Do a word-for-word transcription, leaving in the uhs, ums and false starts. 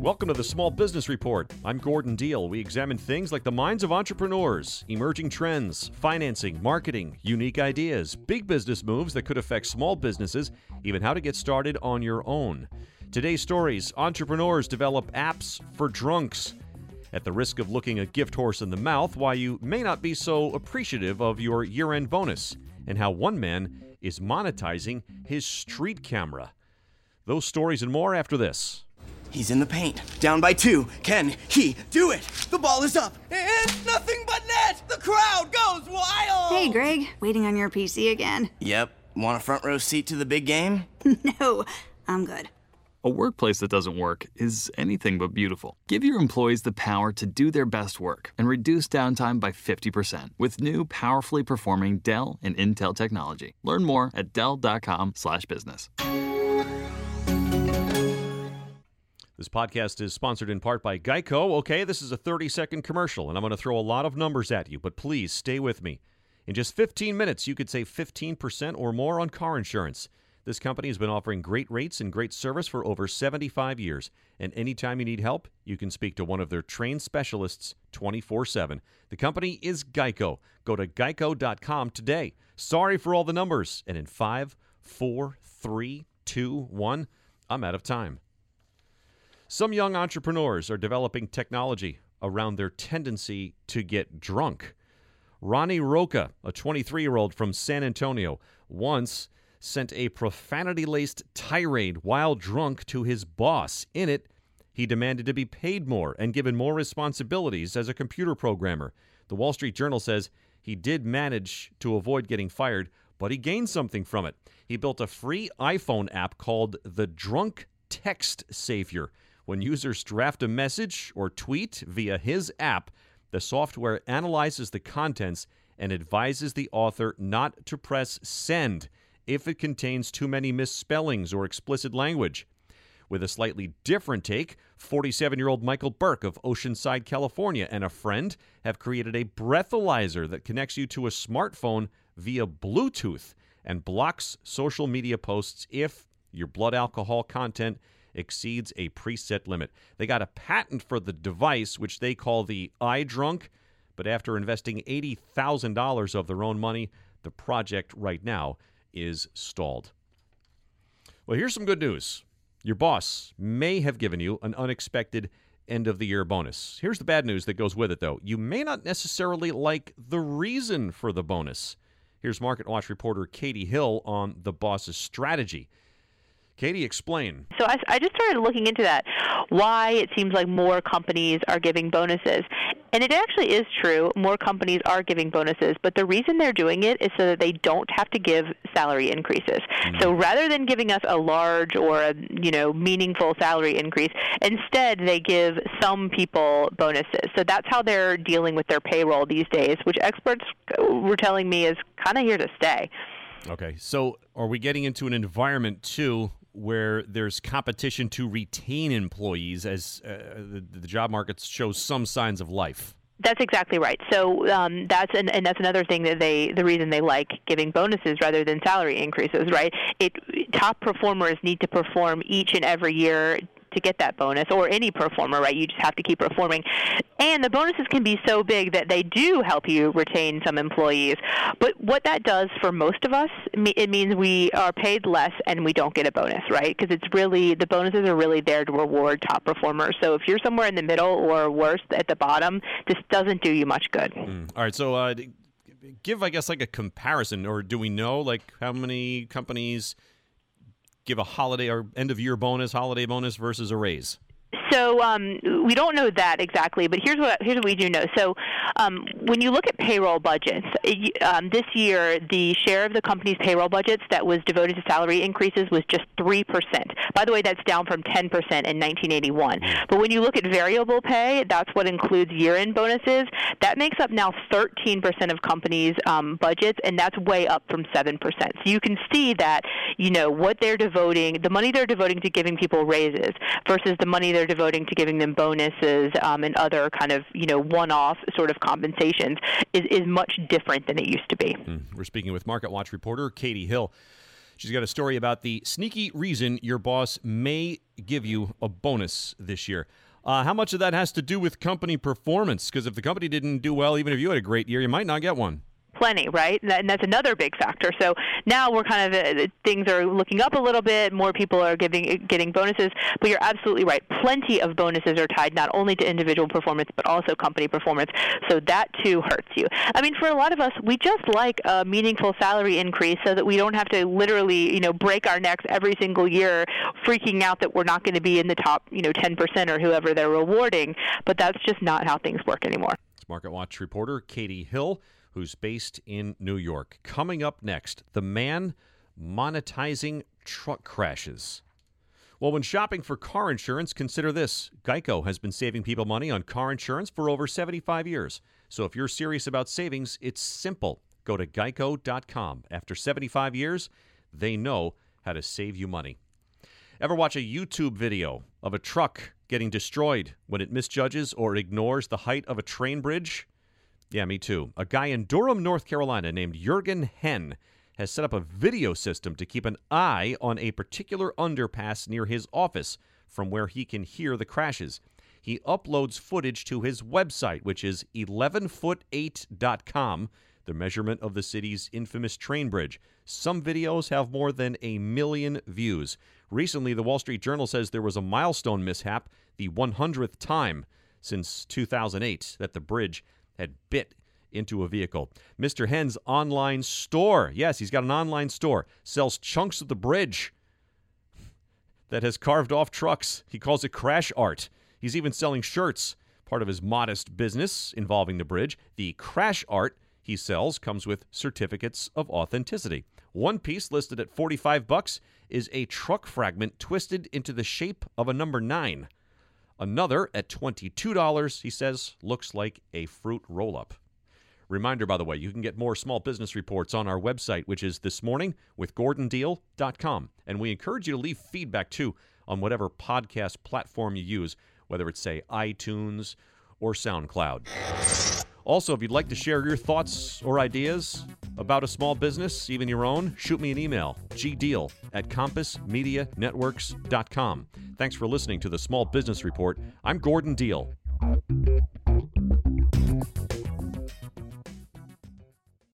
Welcome to the Small Business Report. I'm Gordon Deal. We examine things like the minds of entrepreneurs, emerging trends, financing, marketing, unique ideas, big business moves that could affect small businesses, even how to get started on your own. Today's stories: entrepreneurs develop apps for drunks. At the risk of looking a gift horse in the mouth, why you may not be so appreciative of your year-end bonus, and how one man is monetizing his street camera. Those stories and more after this. He's in the paint. Down by two. Can he do it? The ball is up. And nothing but net. The crowd goes wild. Hey, Greg. Waiting on your P C again? Yep. Want a front row seat to the big game? No, I'm good. A workplace that doesn't work is anything but beautiful. Give your employees the power to do their best work and reduce downtime by fifty percent with new powerfully performing Dell and Intel technology. Learn more at dell.com slash business. This podcast is sponsored in part by Geico. Okay, this is a thirty-second commercial, and I'm going to throw a lot of numbers at you, but please stay with me. In just fifteen minutes, you could save fifteen percent or more on car insurance. This company has been offering great rates and great service for over seventy-five years, and anytime you need help, you can speak to one of their trained specialists twenty-four seven. The company is Geico. Go to geico dot com today. Sorry for all the numbers. And in five, four, three, two, one, I'm out of time. Some young entrepreneurs are developing technology around their tendency to get drunk. Ronnie Roca, a twenty-three-year-old from San Antonio, once sent a profanity-laced tirade while drunk to his boss. In it, he demanded to be paid more and given more responsibilities as a computer programmer. The Wall Street Journal says he did manage to avoid getting fired, but he gained something from it. He built a free iPhone app called the Drunk Text Savior. When users draft a message or tweet via his app, the software analyzes the contents and advises the author not to press send if it contains too many misspellings or explicit language. With a slightly different take, forty-seven-year-old Michael Burke of Oceanside, California, and a friend have created a breathalyzer that connects you to a smartphone via Bluetooth and blocks social media posts if your blood alcohol content exceeds a preset limit. They got a patent for the device, which they call the iDrunk, but after investing eighty thousand dollars of their own money, the project right now is stalled. Well, here's some good news. Your boss may have given you an unexpected end-of-the-year bonus. Here's the bad news that goes with it, though. You may not necessarily like the reason for the bonus. Here's Market Watch reporter Katie Hill on the boss's strategy. Katie, explain. So I, I just started looking into that, why it seems like more companies are giving bonuses. And it actually is true. More companies are giving bonuses, but the reason they're doing it is so that they don't have to give salary increases. Mm-hmm. So rather than giving us a large or a, you know, meaningful salary increase, instead they give some people bonuses. So that's how they're dealing with their payroll these days, which experts were telling me is kind of here to stay. Okay, so are we getting into an environment, too, where there's competition to retain employees as uh, the, the job market shows some signs of life? That's exactly right. So um, that's and, and that's another thing that they the reason they like giving bonuses rather than salary increases, right? It top performers need to perform each and every year to get that bonus, or any performer, right? You just have to keep performing. And the bonuses can be so big that they do help you retain some employees. But what that does for most of us, it means we are paid less and we don't get a bonus, right? Because it's really, the bonuses are really there to reward top performers. So if you're somewhere in the middle or worse at the bottom, this doesn't do you much good. Mm. All right, so uh, give, I guess, like a comparison, or do we know, like, how many companies give a holiday or end-of-year bonus, holiday bonus versus a raise? So um, we don't know that exactly, but here's what here's what we do know. So um, when you look at payroll budgets, um, this year the share of the company's payroll budgets that was devoted to salary increases was just three percent. By the way, that's down from ten percent in nineteen eighty-one. But when you look at variable pay, that's what includes year-end bonuses. That makes up now thirteen percent of companies' um, budgets, and that's way up from seven percent. So you can see that, you know, what they're devoting, the money they're devoting to giving people raises versus the money they're devoting to giving them bonuses um, and other kind of, you know, one-off sort of compensations is, is much different than it used to be. Mm. We're speaking with Market Watch reporter Katie Hill. She's got a story about the sneaky reason your boss may give you a bonus this year. Uh, how much of that has to do with company performance? Because if the company didn't do well, even if you had a great year, you might not get one. Plenty, right? And that's another big factor. So now we're kind of, uh, things are looking up a little bit. More people are giving getting bonuses. But you're absolutely right. Plenty of bonuses are tied not only to individual performance, but also company performance. So that, too, hurts you. I mean, for a lot of us, we just like a meaningful salary increase so that we don't have to literally, you know, break our necks every single year freaking out that we're not going to be in the top, you know, ten percent or whoever they're rewarding. But that's just not how things work anymore. It's Market Watch reporter Katie Hill, who's based in New York. Coming up next, the man monetizing truck crashes. Well, when shopping for car insurance, consider this. Geico has been saving people money on car insurance for over seventy-five years. So if you're serious about savings, it's simple. Go to geico dot com. After seventy-five years, they know how to save you money. Ever watch a YouTube video of a truck getting destroyed when it misjudges or ignores the height of a train bridge? Yeah, me too. A guy in Durham, North Carolina named Jurgen Henn has set up a video system to keep an eye on a particular underpass near his office from where he can hear the crashes. He uploads footage to his website, which is eleven foot eight dot com, the measurement of the city's infamous train bridge. Some videos have more than a million views. Recently, the Wall Street Journal says there was a milestone mishap, the one hundredth time since two thousand eight, that the bridge had bit into a vehicle. Mister Henn's online store, yes, he's got an online store, sells chunks of the bridge that has carved off trucks. He calls it crash art. He's even selling shirts, part of his modest business involving the bridge. The crash art he sells comes with certificates of authenticity. One piece listed at forty-five bucks is a truck fragment twisted into the shape of a number nine. Another, at twenty-two dollars, he says, looks like a fruit roll-up. Reminder, by the way, you can get more small business reports on our website, which is this morning with gordon deal dot com. And we encourage you to leave feedback, too, on whatever podcast platform you use, whether it's, say, iTunes or SoundCloud. Also, if you'd like to share your thoughts or ideas about a small business, even your own, shoot me an email, g deal at compass media networks dot com. Thanks for listening to the Small Business Report. I'm Gordon Deal.